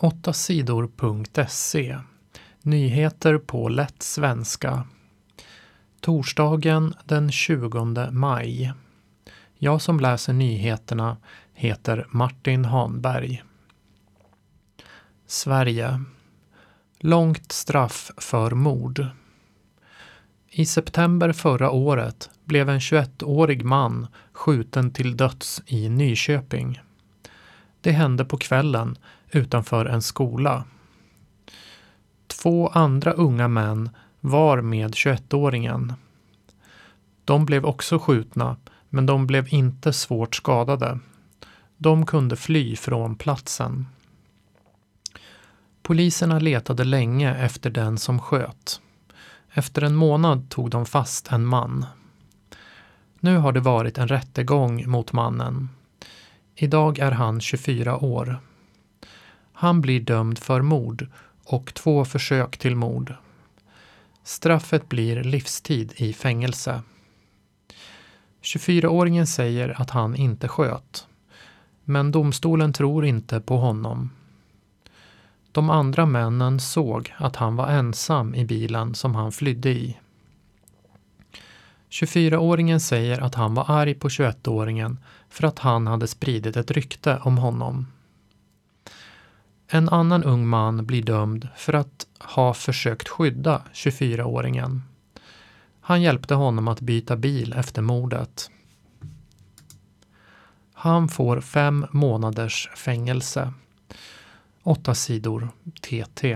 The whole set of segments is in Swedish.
8sidor.se. Nyheter på lätt svenska. Torsdagen den 20 maj. Jag som läser nyheterna heter Martin Hanberg. Sverige. Långt straff för mord. I september förra året blev en 21-årig man skjuten till döds i Nyköping. Det hände på kvällen utanför en skola. 2 andra unga män var med 21-åringen. De blev också skjutna, men de blev inte svårt skadade. De kunde fly från platsen. Poliserna letade länge efter den som sköt. Efter en månad tog de fast en man. Nu har det varit en rättegång mot mannen. Idag är han 24 år. Han blir dömd för mord och 2 försök till mord. Straffet blir livstid i fängelse. 24-åringen säger att han inte sköt. Men domstolen tror inte på honom. De andra männen såg att han var ensam i bilen som han flydde i. 24-åringen säger att han var arg på 21-åringen för att han hade spridit ett rykte om honom. En annan ung man blir dömd för att ha försökt skydda 24-åringen. Han hjälpte honom att byta bil efter mordet. Han får 5 månaders fängelse. 8 sidor TT.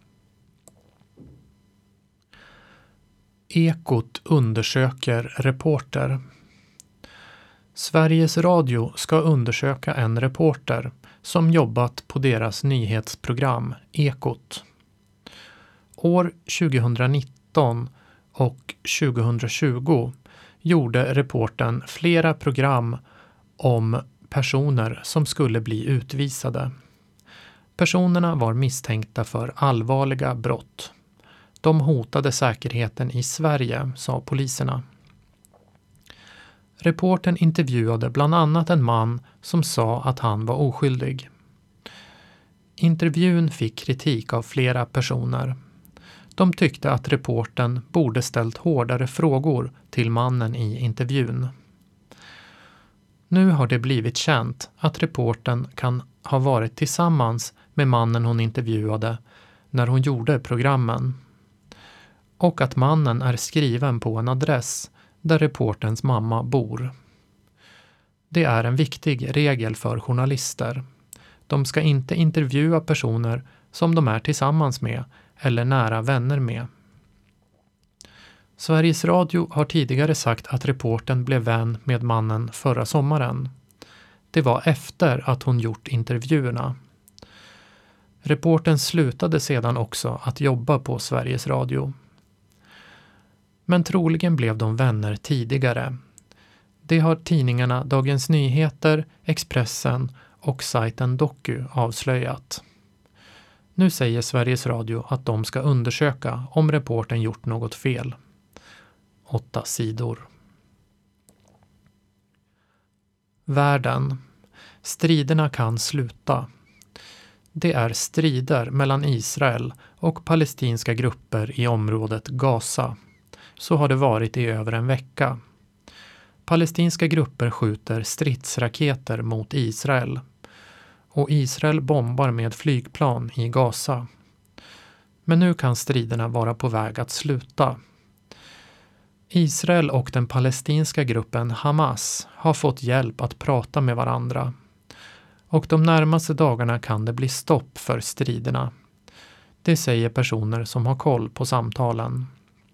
Ekot undersöker reporter. Sveriges Radio ska undersöka en reporter som jobbat på deras nyhetsprogram Ekot. År 2019 och 2020 gjorde reportern flera program om personer som skulle bli utvisade. Personerna var misstänkta för allvarliga brott. De hotade säkerheten i Sverige, sa poliserna. Reportern intervjuade bland annat en man som sa att han var oskyldig. Intervjun fick kritik av flera personer. De tyckte att reportern borde ställt hårdare frågor till mannen i intervjun. Nu har det blivit känt att reportern kan ha varit tillsammans med mannen hon intervjuade när hon gjorde programmen. Och att mannen är skriven på en adress där reporterns mamma bor. Det är en viktig regel för journalister. De ska inte intervjua personer som de är tillsammans med eller nära vänner med. Sveriges Radio har tidigare sagt att reportern blev vän med mannen förra sommaren. Det var efter att hon gjort intervjuerna. Reportern slutade sedan också att jobba på Sveriges Radio. Men troligen blev de vänner tidigare. Det har tidningarna Dagens Nyheter, Expressen och sajten Doku avslöjat. Nu säger Sveriges Radio att de ska undersöka om reportern gjort något fel. 8 sidor. Världen. Striderna kan sluta. Det är strider mellan Israel och palestinska grupper i området Gaza. Så har det varit i över en vecka. Palestinska grupper skjuter stridsraketer mot Israel. Och Israel bombar med flygplan i Gaza. Men nu kan striderna vara på väg att sluta. Israel och den palestinska gruppen Hamas har fått hjälp att prata med varandra. Och de närmaste dagarna kan det bli stopp för striderna. Det säger personer som har koll på samtalen.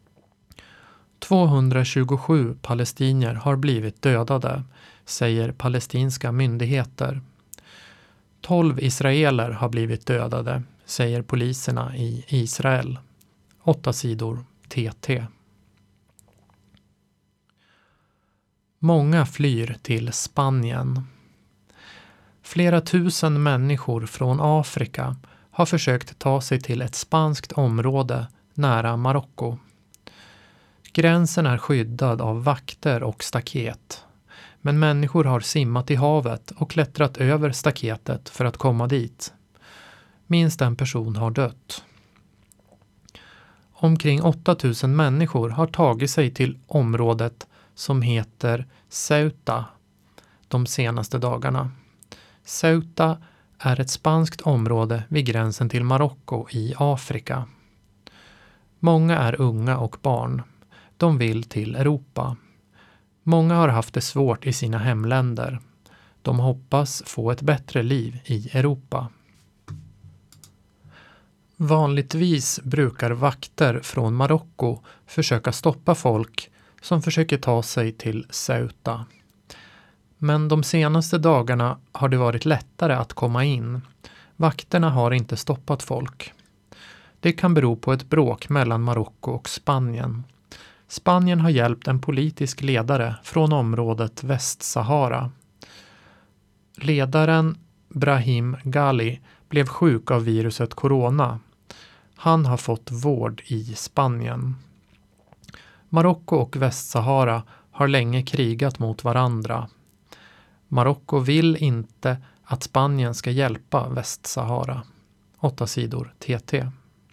227 palestinier har blivit dödade, säger palestinska myndigheter. 12 israeler har blivit dödade, säger poliserna i Israel. 8 sidor TT. Många flyr till Spanien. Flera tusen människor från Afrika har försökt ta sig till ett spanskt område nära Marocko. Gränsen är skyddad av vakter och staket. Men människor har simmat i havet och klättrat över staketet för att komma dit. Minst en person har dött. Omkring 8000 människor har tagit sig till området som heter Ceuta de senaste dagarna. Ceuta är ett spanskt område vid gränsen till Marocko i Afrika. Många är unga och barn. De vill till Europa. Många har haft det svårt i sina hemländer. De hoppas få ett bättre liv i Europa. Vanligtvis brukar vakter från Marocko försöka stoppa folk som försöker ta sig till Ceuta. Men de senaste dagarna har det varit lättare att komma in. Vakterna har inte stoppat folk. Det kan bero på ett bråk mellan Marocko och Spanien. Spanien har hjälpt en politisk ledare från området Västsahara. Ledaren Brahim Ghali blev sjuk av viruset corona. Han har fått vård i Spanien. Marocko och Västsahara har länge krigat mot varandra. Marocko vill inte att Spanien ska hjälpa Västsahara. 8 sidor TT.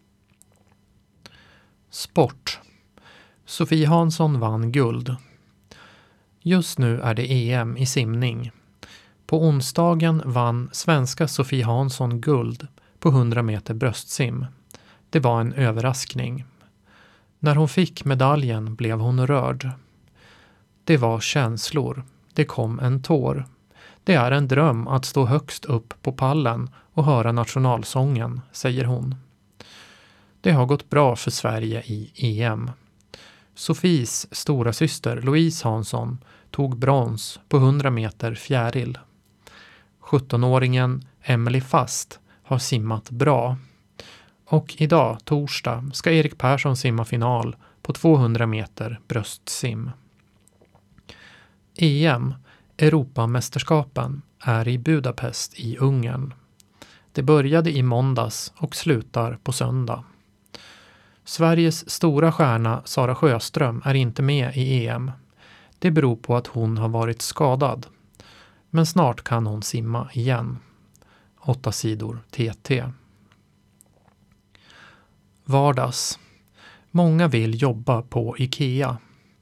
Sport. Sofie Hansson vann guld. Just nu är det EM i simning. På onsdagen vann svenska Sofie Hansson guld på 100 meter bröstsim. Det var en överraskning. När hon fick medaljen blev hon rörd. Det var känslor. Det kom en tår. Det är en dröm att stå högst upp på pallen och höra nationalsången, säger hon. Det har gått bra för Sverige i EM. Sofies stora syster Louise Hansson tog brons på 100 meter fjäril. 17-åringen Emily Fast har simmat bra. Och idag, torsdag, ska Erik Persson simma final på 200 meter bröstsim. EM, Europamästerskapen, är i Budapest i Ungern. Det började i måndags och slutar på söndag. Sveriges stora stjärna Sara Sjöström är inte med i EM. Det beror på att hon har varit skadad. Men snart kan hon simma igen. 8 sidor TT. Vardags. Många vill jobba på IKEA.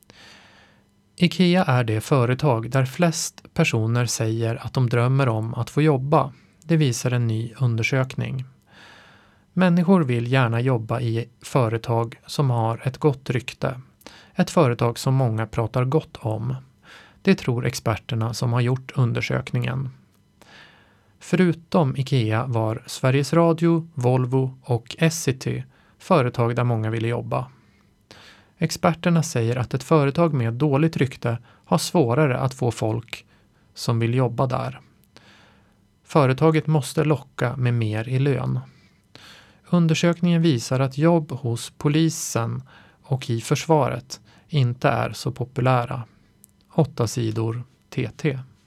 IKEA är det företag där flest personer säger att de drömmer om att få jobba. Det visar en ny undersökning. Människor vill gärna jobba i företag som har ett gott rykte. Ett företag som många pratar gott om. Det tror experterna som har gjort undersökningen. Förutom IKEA var Sveriges Radio, Volvo och Essity företag där många ville jobba. Experterna säger att ett företag med dåligt rykte har svårare att få folk som vill jobba där. Företaget måste locka med mer i lön. Undersökningen visar att jobb hos polisen och i försvaret inte är så populära. 8 sidor TT.